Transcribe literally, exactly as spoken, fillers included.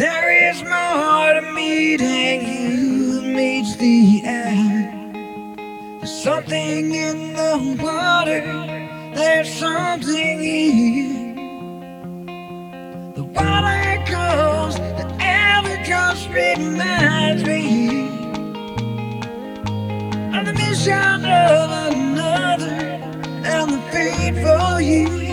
There is more to meeting you than meets the eye. There's something in the water, there's something here. The water goes, the Albatross reminds me of the mission of another and the fateful year.